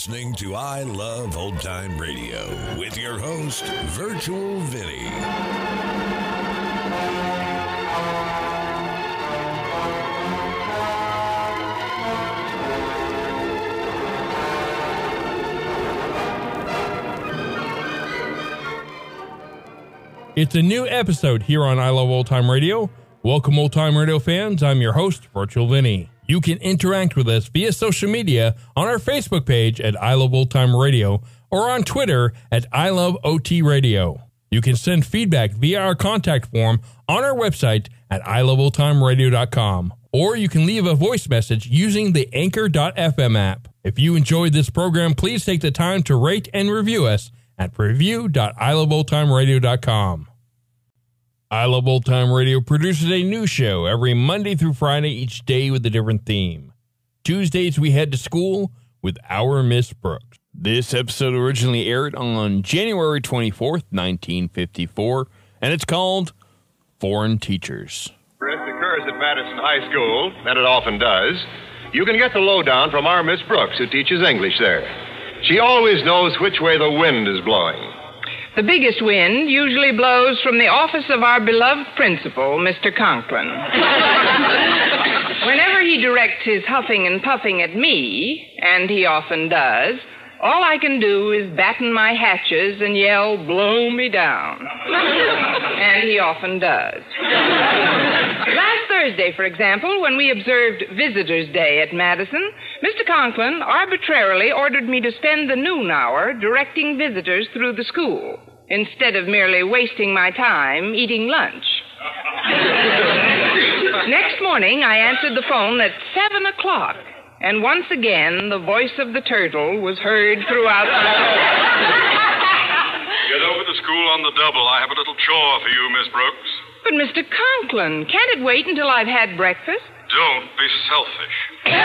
listening to I Love Old Time Radio with your host, Virtual Vinny. It's a new episode here on I Love Old Time Radio. Welcome, Old Time Radio fans. I'm your host, Virtual Vinny. You can interact with us via social media on our Facebook page at I Love Old Time Radio or on Twitter at I Love OT Radio. You can send feedback via our contact form on our website at iloveoldtimeradio.com, or you can leave a voice message using the Anchor.fm app. If you enjoyed this program, please take the time to rate and review us at review.iloveoldtimeradio.com. I Love Old Time Radio produces a new show every Monday through Friday, each day with a different theme. Tuesdays, we head to school with Our Miss Brooks. This episode originally aired on January 24th, 1954, and it's called Foreign Teachers. If it occurs at Madison High School, and it often does, you can get the lowdown from our Miss Brooks, who teaches English there. She always knows which way the wind is blowing. The biggest wind usually blows from the office of our beloved principal, Mr. Conklin. Whenever he directs his huffing and puffing at me, and he often does, all I can do is batten my hatches and yell, "Blow me down." And he often does. Last Thursday, for example, when we observed Visitors' Day at Madison, Mr. Conklin arbitrarily ordered me to spend the noon hour directing visitors through the school, instead of merely wasting my time eating lunch. Next morning, I answered the phone at 7 o'clock, and once again, the voice of the turtle was heard throughout the Get over to school on the double. I have a little chore for you, Miss Brooks. But, Mr. Conklin, can't it wait until I've had breakfast? Don't be selfish.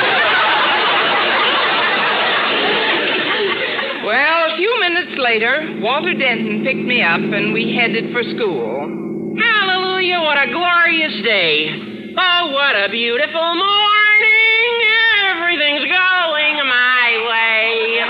Well, a few minutes later, Walter Denton picked me up, and we headed for school. Hallelujah, what a glorious day. Oh, what a beautiful morning. Everything's going my way.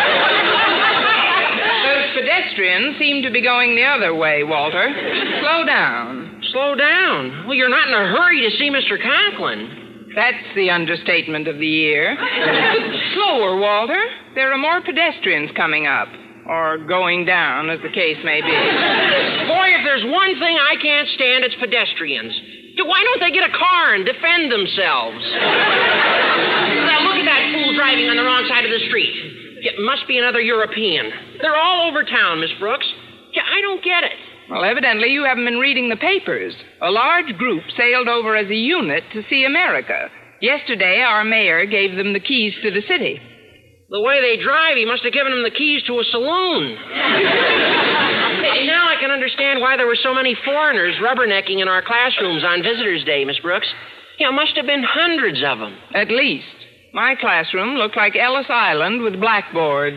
Those pedestrians seem to be going the other way, Walter. Slow down. Slow down? Well, you're not in a hurry to see Mr. Conklin. That's the understatement of the year. Slower, Walter. There are more pedestrians coming up. Or going down, as the case may be. Boy, if there's one thing I can't stand, it's pedestrians. Why don't they get a car and defend themselves? Now, look at that fool driving on the wrong side of the street. It must be another European. They're all over town, Miss Brooks. I don't get it. Well, evidently you haven't been reading the papers. A large group sailed over as a unit to see America. Yesterday, our mayor gave them the keys to the city. The way they drive, he must have given them the keys to a saloon. Hey, now I can understand why there were so many foreigners rubbernecking in our classrooms on Visitors' Day, Miss Brooks. Must have been hundreds of them. At least. My classroom looked like Ellis Island with blackboards.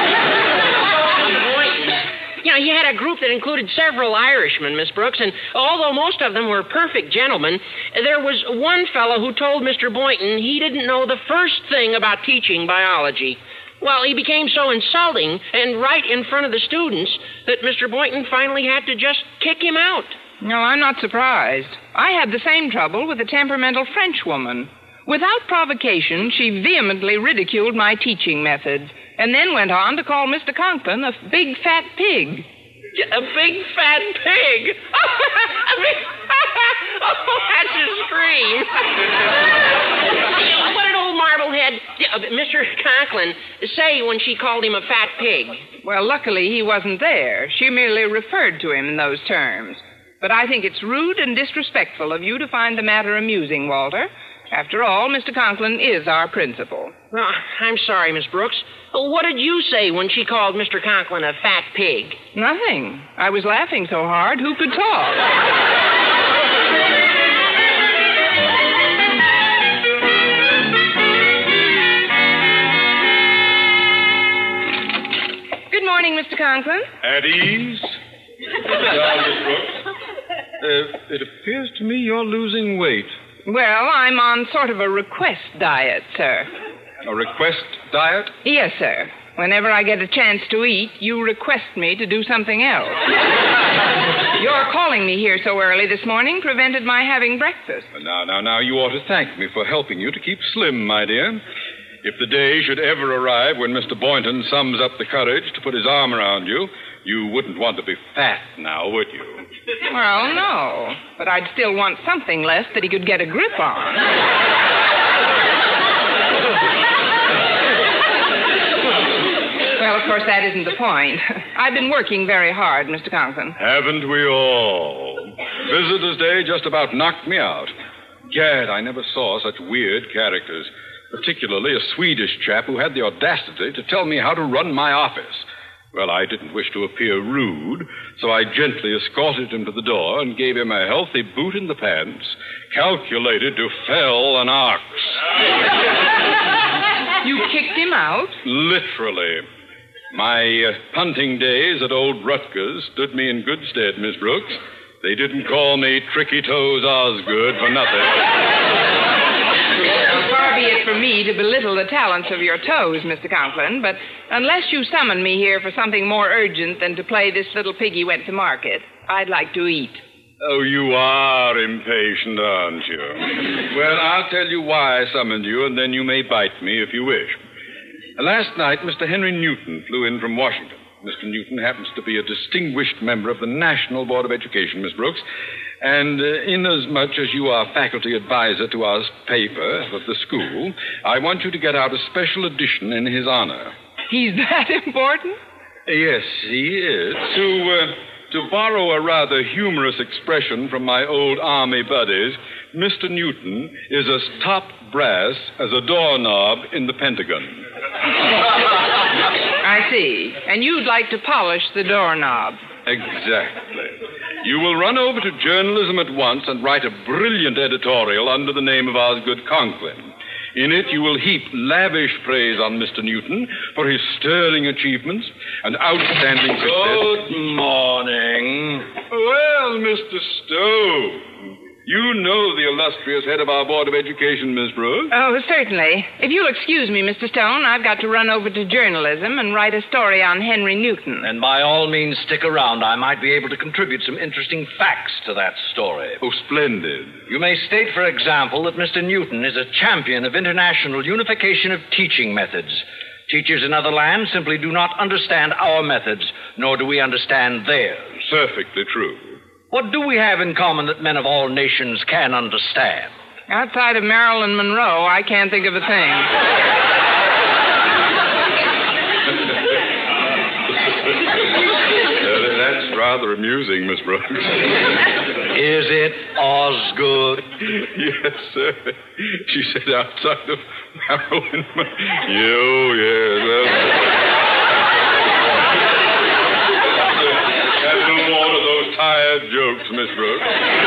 He had a group that included several Irishmen, Miss Brooks, and although most of them were perfect gentlemen, there was one fellow who told Mr. Boynton he didn't know the first thing about teaching biology. Well, he became so insulting and right in front of the students that Mr. Boynton finally had to just kick him out. No, I'm not surprised. I had the same trouble with a temperamental Frenchwoman. Without provocation, she vehemently ridiculed my teaching methods, and then went on to call Mr. Conklin a big fat pig. A big fat pig? Oh, that's a scream. What did old Marblehead, Mr. Conklin, say when she called him a fat pig? Well, luckily he wasn't there. She merely referred to him in those terms. But I think it's rude and disrespectful of you to find the matter amusing, Walter. After all, Mr. Conklin is our principal. Well, I'm sorry, Miss Brooks. What did you say when she called Mr. Conklin a fat pig? Nothing. I was laughing so hard, who could talk? Good morning, Mr. Conklin. At ease. Now, Miss Brooks. It appears to me you're losing weight. Well, I'm on sort of a request diet, sir. A request diet? Yes, sir. Whenever I get a chance to eat, you request me to do something else. Your calling me here so early this morning prevented my having breakfast. Now, you ought to thank me for helping you to keep slim, my dear. If the day should ever arrive when Mr. Boynton sums up the courage to put his arm around you, you wouldn't want to be fat now, would you? Well, no. But I'd still want something left that he could get a grip on. Well, of course, that isn't the point. I've been working very hard, Mr. Conklin. Haven't we all? Visitor's Day just about knocked me out. Gad, I never saw such weird characters. Particularly a Swedish chap who had the audacity to tell me how to run my office. Well, I didn't wish to appear rude, so I gently escorted him to the door and gave him a healthy boot in the pants, calculated to fell an ox. You kicked him out? Literally. My punting days at Old Rutgers stood me in good stead, Miss Brooks. They didn't call me Tricky Toes Osgood for nothing. Far be it from me to belittle the talents of your toes, Mr. Conklin, but unless you summon me here for something more urgent than to play This Little Piggy Went to Market, I'd like to eat. Oh, you are impatient, aren't you? Well, I'll tell you why I summoned you, and then you may bite me if you wish. Last night, Mr. Henry Newton flew in from Washington. Mr. Newton happens to be a distinguished member of the National Board of Education, Miss Brooks, and inasmuch as you are faculty advisor to our paper of the school, I want you to get out a special edition in his honor. He's that important? Yes, he is. To borrow a rather humorous expression from my old army buddies, Mr. Newton is as top brass as a doorknob in the Pentagon. I see. And you'd like to polish the doorknob. Exactly. You will run over to journalism at once and write a brilliant editorial under the name of Osgood Conklin. In it, you will heap lavish praise on Mr. Newton for his sterling achievements and outstanding success. Good morning. Well, Mr. Stowe, you know the illustrious head of our Board of Education, Miss Brooks. Oh, certainly. If you'll excuse me, Mr. Stone, I've got to run over to journalism and write a story on Henry Newton. And by all means, stick around. I might be able to contribute some interesting facts to that story. Oh, splendid. You may state, for example, that Mr. Newton is a champion of international unification of teaching methods. Teachers in other lands simply do not understand our methods, nor do we understand theirs. Perfectly true. What do we have in common that men of all nations can understand? Outside of Marilyn Monroe, I can't think of a thing. That's rather amusing, Miss Brooks. Is it, Osgood? Yes, sir. She said outside of Marilyn Monroe. Yes. Tired jokes, Miss Brooks.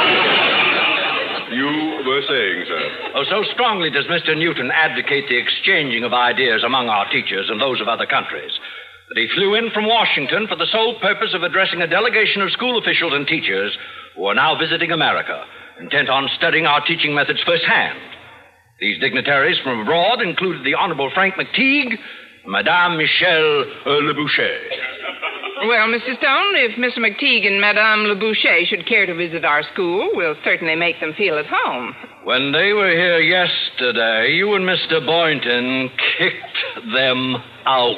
You were saying, sir. Oh, so strongly does Mr. Newton advocate the exchanging of ideas among our teachers and those of other countries that he flew in from Washington for the sole purpose of addressing a delegation of school officials and teachers who are now visiting America, intent on studying our teaching methods firsthand. These dignitaries from abroad included the Honorable Frank McTeague and Madame Michelle Leboucher. Well, Mr. Stone, if Mr. McTeague and Madame Leboucher should care to visit our school, we'll certainly make them feel at home. When they were here yesterday, you and Mr. Boynton kicked them out.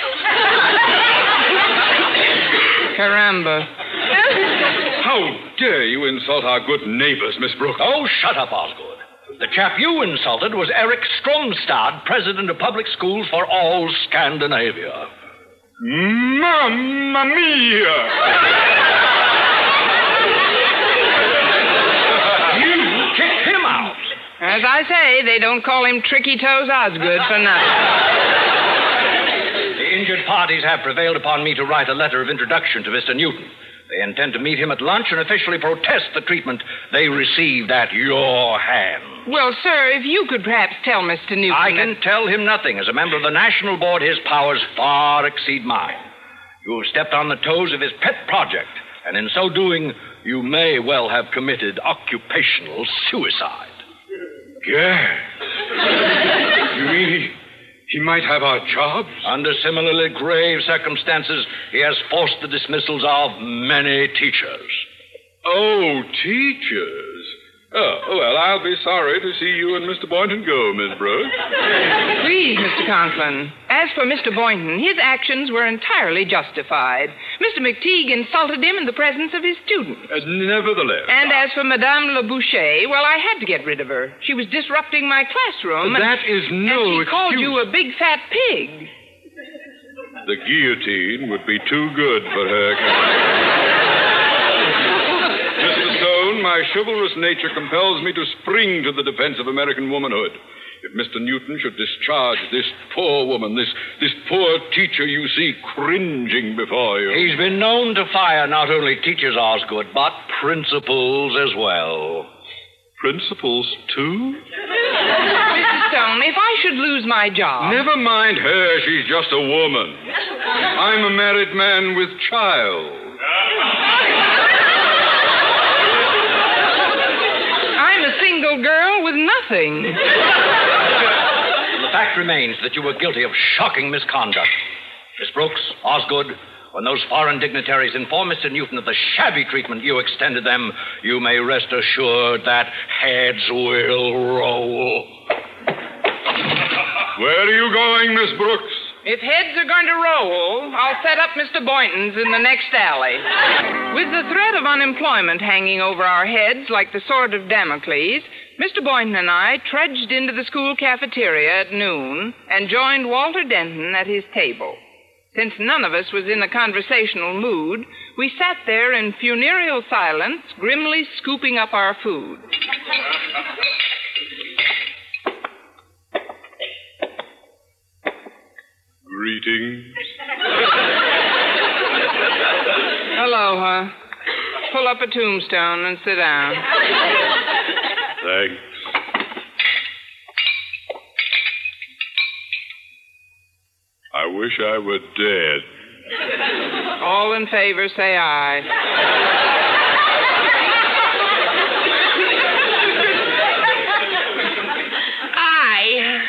Caramba. How dare you insult our good neighbors, Miss Brooks? Oh, shut up, Osgood. The chap you insulted was Eric Stromstad, president of public schools for all Scandinavia. Mamma mia! You kicked him out. As I say, they don't call him Tricky Toes Osgood for nothing. The injured parties have prevailed upon me to write a letter of introduction to Mr. Newton. They intend to meet him at lunch and officially protest the treatment they received at your hands. Well, sir, if you could perhaps tell Mr. Newton... I can tell him nothing. As a member of the National Board, his powers far exceed mine. You have stepped on the toes of his pet project, and in so doing, you may well have committed occupational suicide. Yeah. He might have our jobs. Under similarly grave circumstances, he has forced the dismissals of many teachers. Oh, teachers. Oh, well, I'll be sorry to see you and Mr. Boynton go, Miss Brooks. Please, Mr. Conklin. As for Mr. Boynton, his actions were entirely justified. Mr. McTeague insulted him in the presence of his students. Nevertheless. And as for Madame Le Boucher, well, I had to get rid of her. She was disrupting my classroom. That is no and she called you a big fat pig. The guillotine would be too good for her. Mr. Stone, my chivalrous nature compels me to spring to the defense of American womanhood. If Mr. Newton should discharge this poor woman, this poor teacher you see cringing before you. He's been known to fire not only teachers, Osgood, but principals as well. Principals, too? Mr. Stone, if I should lose my job... Never mind her. She's just a woman. I'm a married man with child. I'm a single girl with nothing. The fact remains that you were guilty of shocking misconduct. Miss Brooks, Osgood, when those foreign dignitaries inform Mr. Newton of the shabby treatment you extended them, you may rest assured that heads will roll. Where are you going, Miss Brooks? If heads are going to roll, I'll set up Mr. Boynton's in the next alley. With the threat of unemployment hanging over our heads like the sword of Damocles, Mr. Boynton and I trudged into the school cafeteria at noon and joined Walter Denton at his table. Since none of us was in a conversational mood, we sat there in funereal silence, grimly scooping up our food. Greetings. Aloha. Pull up a tombstone and sit down. Thanks. I wish I were dead. All in favor, say aye. Aye.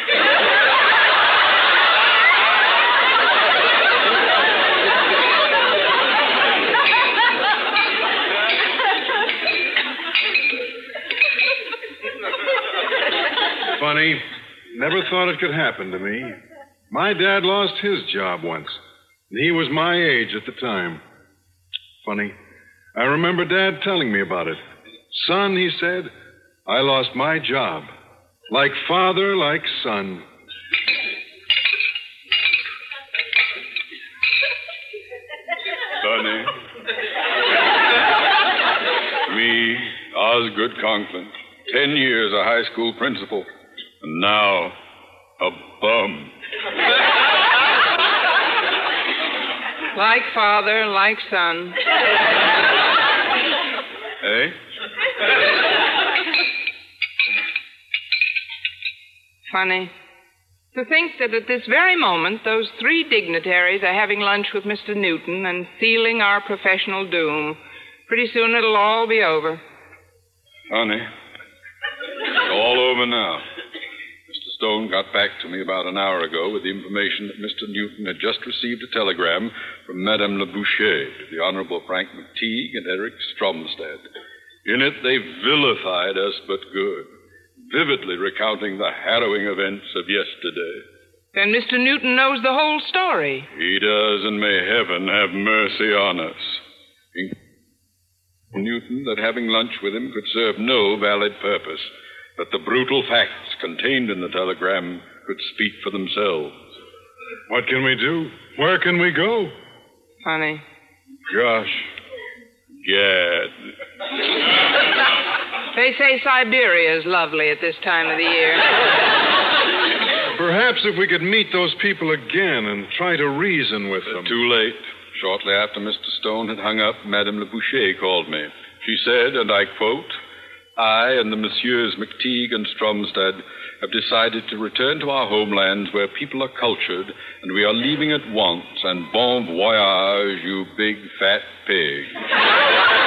Funny. Never thought it could happen to me. My dad lost his job once, and he was my age at the time. Funny. I remember Dad telling me about it. Son, he said, I lost my job. Like father, like son. Sonny. Me, Osgood Conklin. 10 years a high school principal. And now, a bum. Like father, like son. Eh? Funny. To think that at this very moment, those three dignitaries are having lunch with Mr. Newton and sealing our professional doom. Pretty soon it'll all be over. Honey, it's all over now. Mr. Stone got back to me about an hour ago with the information that Mr. Newton had just received a telegram from Madame Le Boucher, the Honorable Frank McTeague, and Eric Stromstad. In it, they vilified us but good, vividly recounting the harrowing events of yesterday. Then Mr. Newton knows the whole story. He does, and may heaven have mercy on us. Newton that having lunch with him could serve no valid purpose, that the brutal facts contained in the telegram could speak for themselves. What can we do? Where can we go? Funny. Gosh. Gad. They say Siberia is lovely at this time of the year. Perhaps if we could meet those people again and try to reason with them. Too late. Shortly after Mr. Stone had hung up, Madame Le Boucher called me. She said, and I quote, I and the Messieurs McTeague and Stromstad have decided to return to our homelands where people are cultured, and we are leaving at once, and bon voyage, you big fat pig.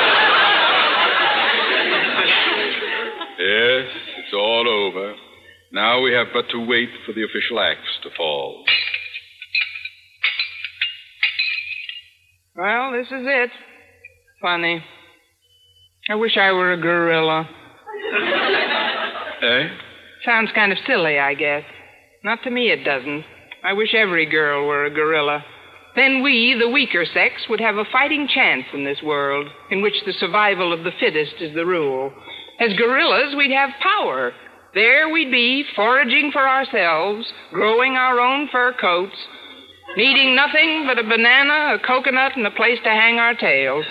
Yes, it's all over. Now we have but to wait for the official axe to fall. Well, this is it. Funny. I wish I were a gorilla. Eh? Sounds kind of silly, I guess. Not to me, it doesn't. I wish every girl were a gorilla. Then we, the weaker sex, would have a fighting chance in this world, in which the survival of the fittest is the rule. As gorillas, we'd have power. There we'd be, foraging for ourselves, growing our own fur coats, needing nothing but a banana, a coconut, and a place to hang our tails.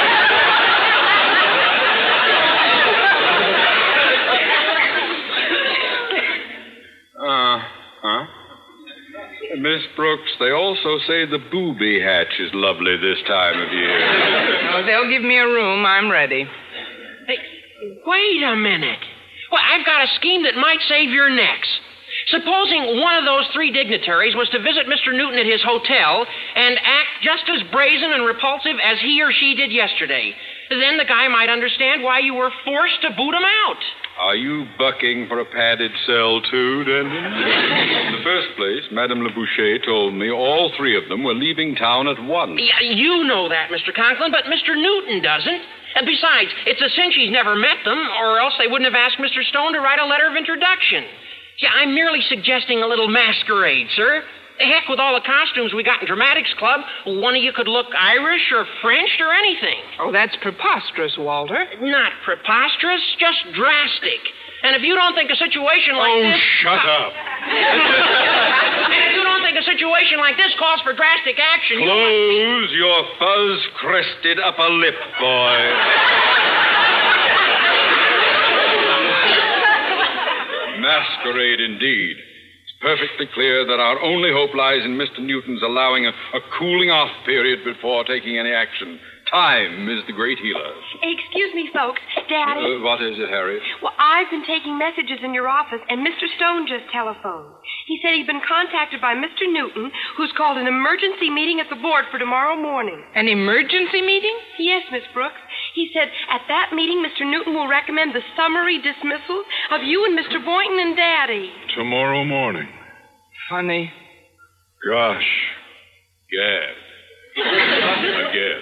Miss Brooks, they also say the booby hatch is lovely this time of year. Oh, they'll give me a room. I'm ready. Hey, wait a minute. Well, I've got a scheme that might save your necks. Supposing one of those three dignitaries was to visit Mr. Newton at his hotel and act just as brazen and repulsive as he or she did yesterday. Then the guy might understand why you were forced to boot him out. Are you bucking for a padded cell, too, Denton? In the first place, Madame Le Boucher told me all three of them were leaving town at once. Yeah, you know that, Mr. Conklin, but Mr. Newton doesn't. And besides, it's a cinch he's never met them, or else they wouldn't have asked Mr. Stone to write a letter of introduction. Yeah, I'm merely suggesting a little masquerade, sir. Heck, with all the costumes we got in Dramatics Club, one of you could look Irish or French or anything. Oh, that's preposterous, Walter. Not preposterous, just drastic. And if you don't think a situation like this... Oh, shut up. And if you don't think a situation like this calls for drastic action... Close your fuzz-crested upper lip, boy. Masquerade, indeed. Perfectly clear that our only hope lies in Mr. Newton's allowing a cooling-off period before taking any action. Time is the great healer. Excuse me, folks. Daddy. What is it, Harriet? Well, I've been taking messages in your office, and Mr. Stone just telephoned. He said he'd been contacted by Mr. Newton, who's called an emergency meeting at the board for tomorrow morning. An emergency meeting? Yes, Miss Brooks. He said at that meeting, Mr. Newton will recommend the summary dismissal of you and Mr. Boynton and Daddy. Tomorrow morning. Funny. Gosh. Gad. Again.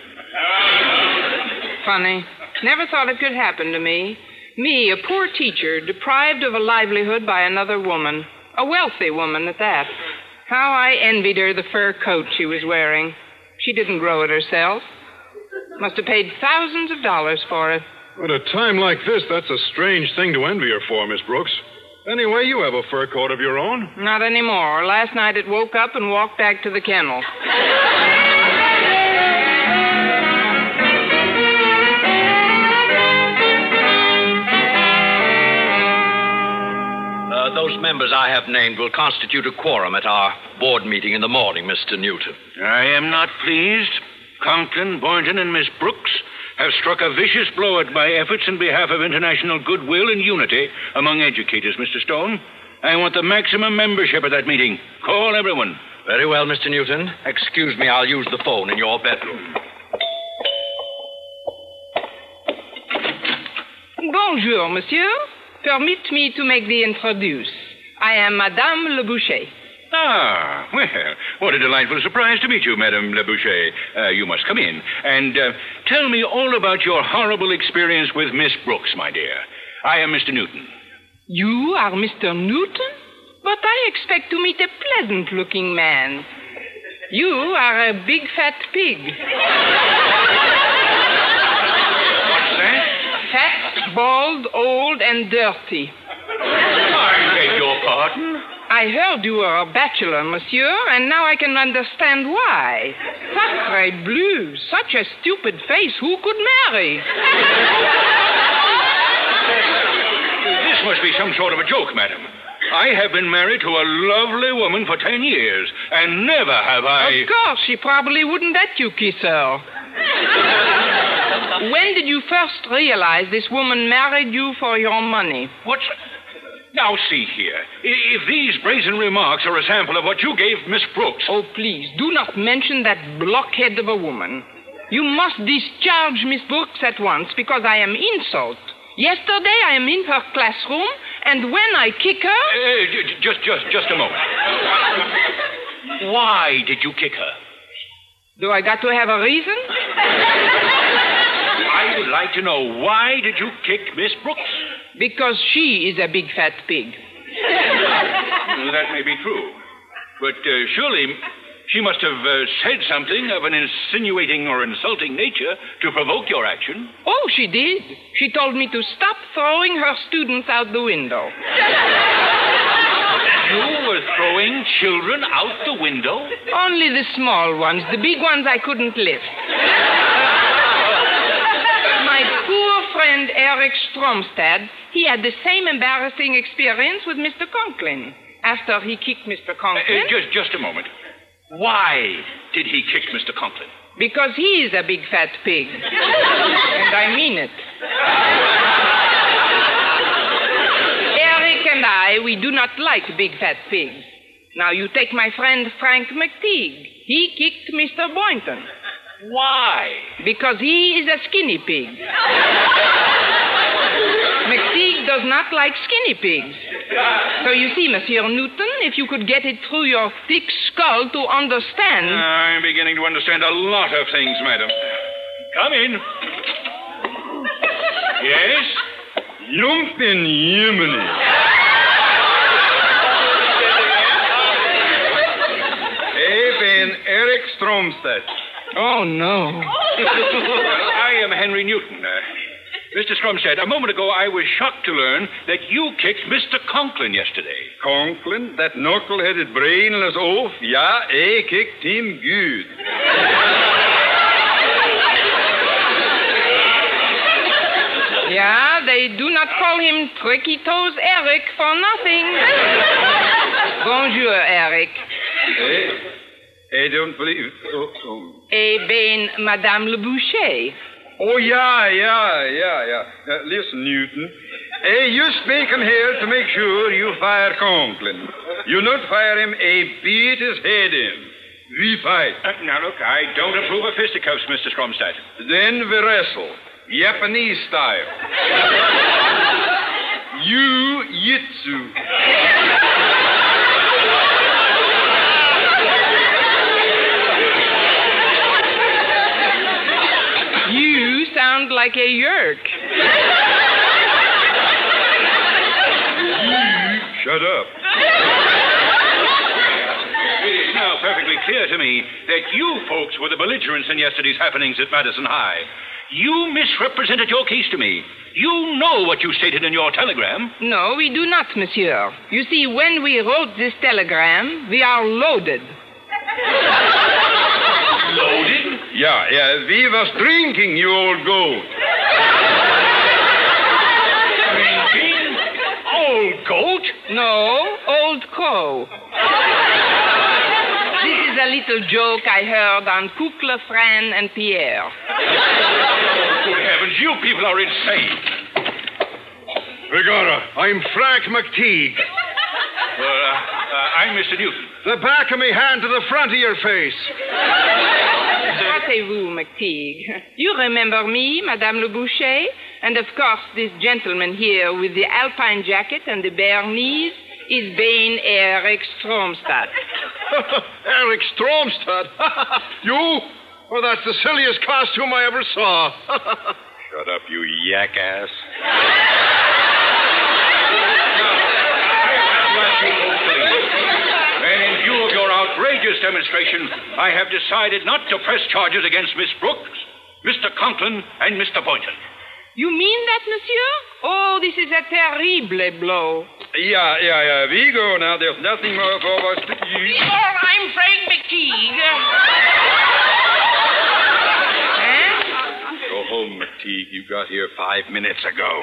Funny. Never thought it could happen to me. Me, a poor teacher, deprived of a livelihood by another woman. A wealthy woman at that. How I envied her the fur coat she was wearing. She didn't grow it herself. Must have paid thousands of dollars for it. At a time like this, that's a strange thing to envy her for, Miss Brooks. Anyway, you have a fur coat of your own. Not anymore. Last night it woke up and walked back to the kennel. Those members I have named will constitute a quorum at our board meeting in the morning, Mr. Newton. I am not pleased. Conklin, Boynton, and Miss Brooks have struck a vicious blow at my efforts in behalf of international goodwill and unity among educators, Mr. Stone. I want the maximum membership at that meeting. Call everyone. Very well, Mr. Newton. Excuse me, I'll use the phone in your bedroom. Bonjour, monsieur. Permit me to make the introduce. I am Madame Le Boucher. Ah, well, what a delightful surprise to meet you, Madame Le Boucher. You must come in. And tell me all about your horrible experience with Miss Brooks, my dear. I am Mr. Newton. You are Mr. Newton? But I expect to meet a pleasant-looking man. You are a big fat pig. What's that? Fat, bald, old, and dirty. I beg your pardon? I heard you were a bachelor, monsieur, and now I can understand why. Sacre bleu, such a stupid face, who could marry? This must be some sort of a joke, madam. I have been married to a lovely woman for 10 years, and never have I... Of course, she probably wouldn't let you kiss her. When did you first realize this woman married you for your money? What's... Now, see here. If these brazen remarks are a sample of what you gave Miss Brooks... Oh, please, do not mention that blockhead of a woman. You must discharge Miss Brooks at once, because I am insult. Yesterday I am in her classroom, And when I kick her... Just a moment. Why did you kick her? Do I got to have a reason? I would like to know, why did you kick Miss Brooks? Because she is a big fat pig. That may be true. But surely she must have said something of an insinuating or insulting nature to provoke your action. Oh, she did. She told me to stop throwing her students out the window. You were throwing children out the window? Only the small ones. The big ones I couldn't lift. My poor friend Eric Stromstad, he had the same embarrassing experience with Mr. Conklin. After he kicked Mr. Conklin... Just a moment. Why did he kick Mr. Conklin? Because he is a big fat pig. And I mean it. Eric and I, we do not like big fat pigs. Now, you take my friend Frank McTeague. He kicked Mr. Boynton. Why? Because he is a skinny pig. McTeague does not like skinny pigs. So you see, Monsieur Newton, if you could get it through your thick skull to understand... I'm beginning to understand a lot of things, madam. Come in. Yes? Jumpin' Yemeni. Ik ben Eric Stromstad. Oh, no. I am Henry Newton. Mr. Stromstad, a moment ago I was shocked to learn that you kicked Mr. Conklin yesterday. Conklin, that knuckle-headed brainless oaf? Ja, ik kicked him good. Yeah, they do not call him Tricky Toes Eric for nothing. Bonjour, Eric. I don't believe... Eh bien, Madame Le Boucher. Oh, ja. Listen, Newton. You speaking here to make sure you fire Conklin. You not fire him, beat his head in. We fight. Now, look, I don't approve of fisticuffs, Mr. Stromstad. Then we wrestle. Japanese style. Jiu-jitsu. You sound like a yerk. Shut up. It is now perfectly clear to me that you folks were the belligerents in yesterday's happenings at Madison High. You misrepresented your case to me. You know what you stated in your telegram. No, we do not, monsieur. You see, when we wrote this telegram, we are loaded. Loaded? Yeah, we was drinking, you old goat. Drinking? Old goat? No, old crow. This is a little joke I heard on Kukla, Fran, and Pierre. Good heavens, you people are insane. Begorra, I'm Frank McTeague. I'm Mr. Newton. The back of me hand to the front of your face. Rappelez-vous, McTeague. You remember me, Madame Le Boucher? And, of course, this gentleman here with the alpine jacket and the bare knees is Bain Eric Stromstad. Eric Stromstad? You? Oh, that's the silliest costume I ever saw. Shut up, you yak-ass. And in view of your outrageous demonstration, I have decided not to press charges against Miss Brooks, Mr. Conklin, and Mr. Boynton. You mean that, monsieur? Oh, this is a terrible blow. Yeah. We go now. There's nothing more for us to eat. I'm Frank McTeague. Go home, McTeague. You got here 5 minutes ago.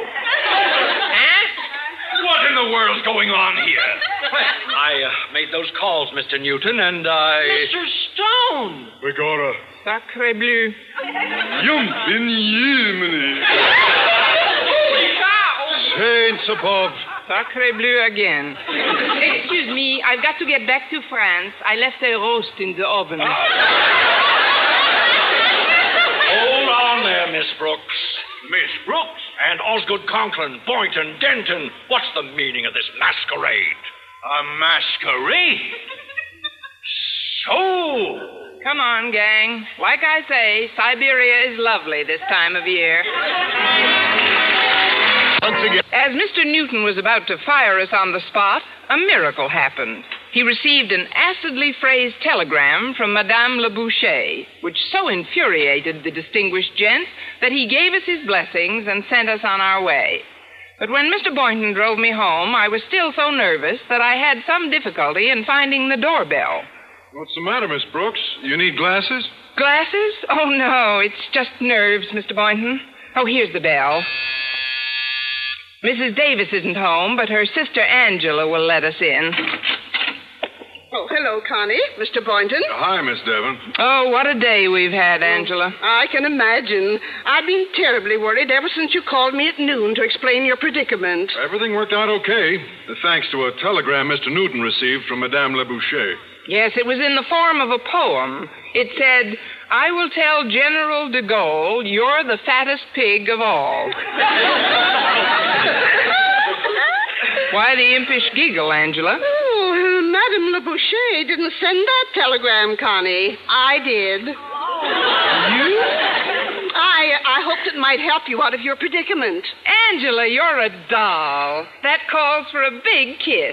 What in the world's going on here? I made those calls, Mr. Newton, and I... Mr. Stone! Begorra. Sacre bleu. Jumpin' Yemeni. Holy cow! Saints above. Sacre bleu again. Excuse me, I've got to get back to France. I left a roast in the oven. Hold on there, Miss Brooks. Miss Brooks? And Osgood, Conklin, Boynton, Denton, what's the meaning of this masquerade? A masquerade? So... Come on, gang. Like I say, Siberia is lovely this time of year. Once again. As Mr. Newton was about to fire us on the spot, a miracle happened. He received an acidly phrased telegram from Madame Le Boucher, which so infuriated the distinguished gent that he gave us his blessings and sent us on our way. But when Mr. Boynton drove me home, I was still so nervous that I had some difficulty in finding the doorbell. What's the matter, Miss Brooks? You need glasses? Glasses? Oh, no, it's just nerves, Mr. Boynton. Oh, here's the bell. Mrs. Davis isn't home, but her sister Angela will let us in. Oh, hello, Connie. Mr. Boynton. Hi, Miss Devon. Oh, what a day we've had, Angela. I can imagine. I've been terribly worried ever since you called me at noon to explain your predicament. Everything worked out okay, thanks to a telegram Mr. Newton received from Madame Le Boucher. Yes, it was in the form of a poem. It said, I will tell General de Gaulle you're the fattest pig of all. Why the impish giggle, Angela? Oh, Madame Le Boucher didn't send that telegram, Connie. I did. You? I hoped it might help you out of your predicament. Angela, you're a doll. That calls for a big kiss.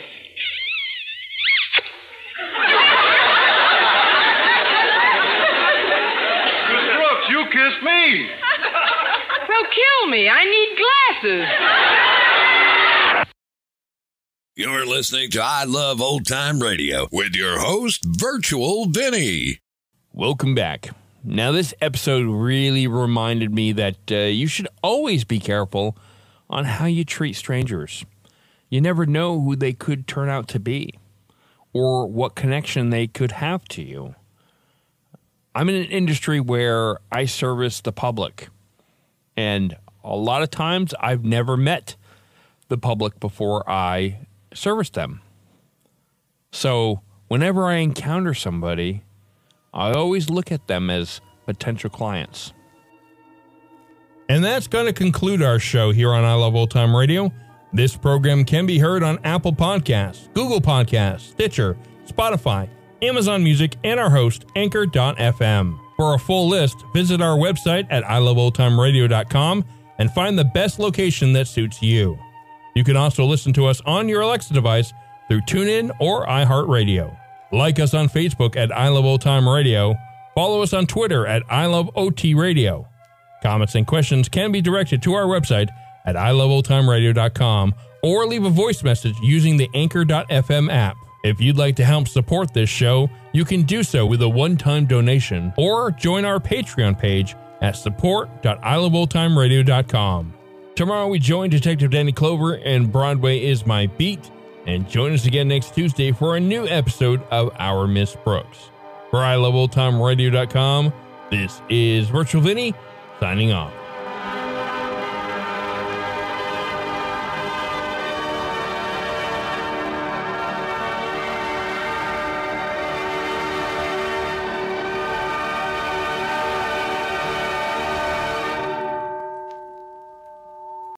Miss Brooks, you kissed me. Well, kill me. I need glasses. You're listening to I Love Old Time Radio with your host, Virtual Vinny. Welcome back. Now, this episode really reminded me that you should always be careful on how you treat strangers. You never know who they could turn out to be or what connection they could have to you. I'm in an industry where I service the public, and a lot of times I've never met the public before I service them. So whenever I encounter somebody, I always look at them as potential clients. And that's going to conclude our show here on I Love Old Time Radio. This program can be heard on Apple Podcasts, Google Podcasts, Stitcher, Spotify, Amazon Music, and our host, Anchor.fm. For a full list, visit our website at iloveoldtimeradio.com and find the best location that suits you. You can also listen to us on your Alexa device through TuneIn or iHeartRadio. Like us on Facebook at I Love Old Time Radio. Follow us on Twitter at I Love OT Radio. Comments and questions can be directed to our website at iloveoldtimeradio.com or leave a voice message using the Anchor.fm app. If you'd like to help support this show, you can do so with a one-time donation or join our Patreon page at support.iloveoldtimeradio.com. Tomorrow we join Detective Danny Clover and Broadway is My Beat, and join us again next Tuesday for a new episode of Our Miss Brooks. For iloveoldtimeradio.com, this is Virtual Vinny signing off.